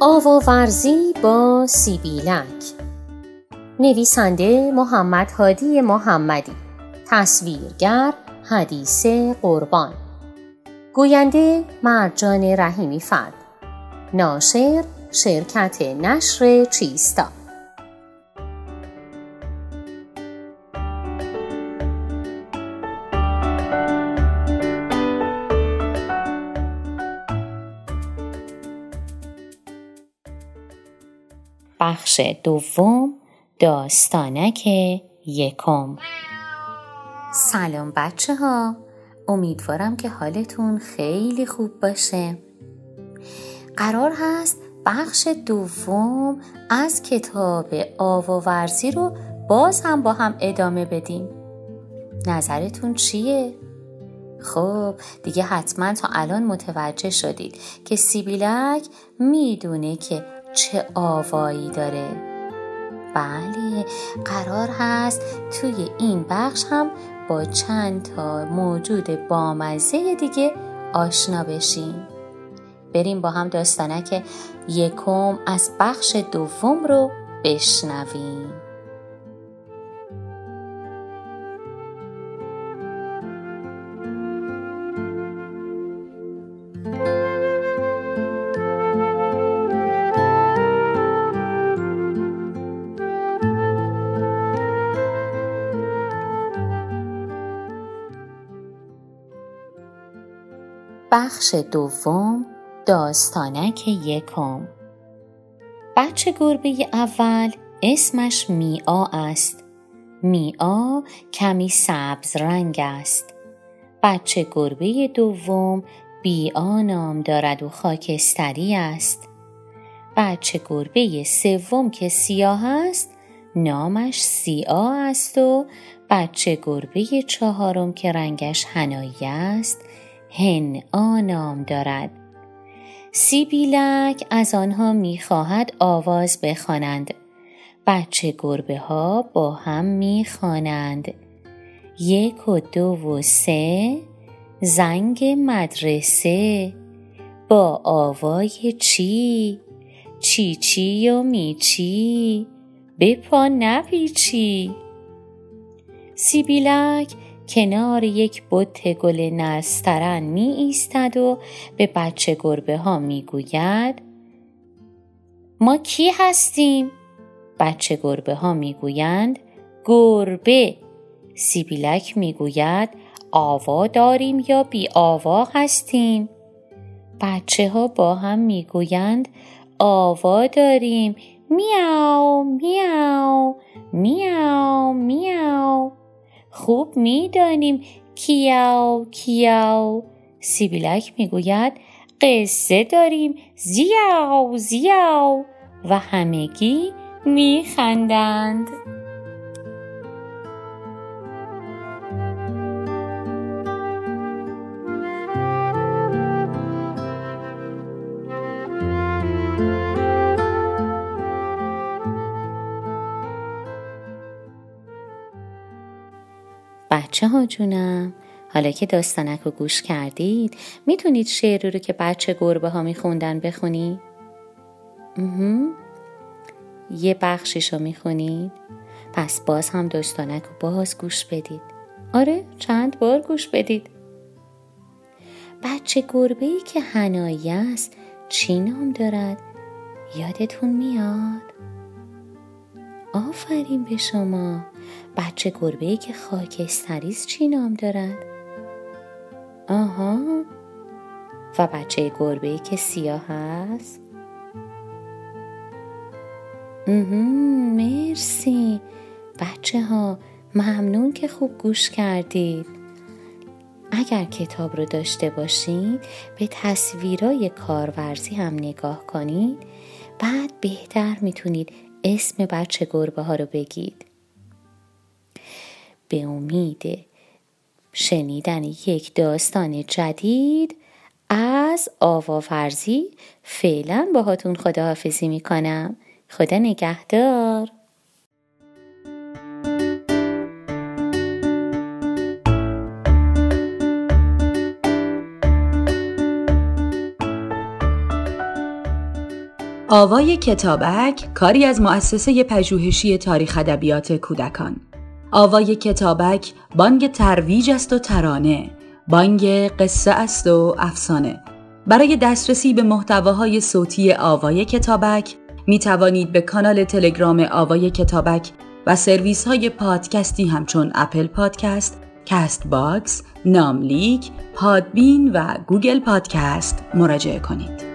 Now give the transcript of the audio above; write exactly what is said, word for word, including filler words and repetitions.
آواورزی با سیبیلک. نویسنده محمد هادی محمدی. تصویرگر حدیث قربان. گوینده مرجان رحیمی فرد. ناشر شرکت نشر چیستا. بخش دوم، داستانک یکم. سلام بچه ها، امیدوارم که حالتون خیلی خوب باشه. قرار هست بخش دوم از کتاب آواورزی رو باز هم با هم ادامه بدیم. نظرتون چیه؟ خب دیگه حتما تا الان متوجه شدید که سیبیلک میدونه که چه آوایی داره. بله، قرار هست توی این بخش هم با چند تا موجود بامزه دیگه آشنا بشیم. بریم با هم داستانک یکم از بخش دوم رو بشنویم. بخش دوم، داستانک یکم. بچه گربه اول اسمش میعا است. میعا کمی سبز رنگ است. بچه گربه دوم بیعا نام دارد و خاکستری است. بچه گربه سوم که سیاه است نامش سیاه است و بچه گربه چهارم که رنگش حنایی است هنعا نام دارد. سیبیلک از آنها می‌خواهد آواز بخوانند. بچه گربه ها با هم می‌خوانند: یک و دو و سه، زنگ مدرسه، با آوای چی، چی چی و میچی، به پا نپیچی. سیبیلک کنار یک بت گل نسترن می ایستد و به بچه گربه ها می گوید: ما کی هستیم؟ بچه گربه ها می گویند: گربه. سیبیلک می گوید: آوا داریم یا بی آوا هستیم؟ بچه ها با هم می گویند: آوا داریم، میاو میاو میاو میاو. خوب میدانیم کیاو کیاو. سیبیلک میگوید: قصه داریم، زیاو زیاو. و همگی میخندند. بچه ها جونم، حالا که داستانک رو گوش کردید میتونید شعری رو که بچه گربه ها میخوندن بخونید؟ یه بخشش رو میخونید؟ پس باز هم داستانک رو باز گوش بدید. آره، چند بار گوش بدید. بچه گربه‌ای که حنایی است چی نام دارد؟ یادتون میاد؟ آفرین به شما. بچه گربه‌ای که خاکستریست چی نام دارد؟ آها. و بچه گربه‌ای که سیاه است؟ مرسی بچه ها، ممنون که خوب گوش کردید. اگر کتاب رو داشته باشید به تصویرای کارورزی هم نگاه کنید، بعد بهتر میتونید اسم بچه گربه ها رو بگید. به امید شنیدن یک داستان جدید از آواورزی فعلا باهاتون خداحافظی میکنم. خدا نگهدار. آوای کتابک کاری از مؤسسه پژوهشی تاریخ ادبیات کودکان. آوای کتابک بانگ ترویج است و ترانه، بانگ قصه است و افسانه. برای دسترسی به محتواهای صوتی آوای کتابک می توانید به کانال تلگرام آوای کتابک و سرویس های پادکستی همچون اپل پادکست، کست باکس، ناملیک، پادبین و گوگل پادکست مراجعه کنید.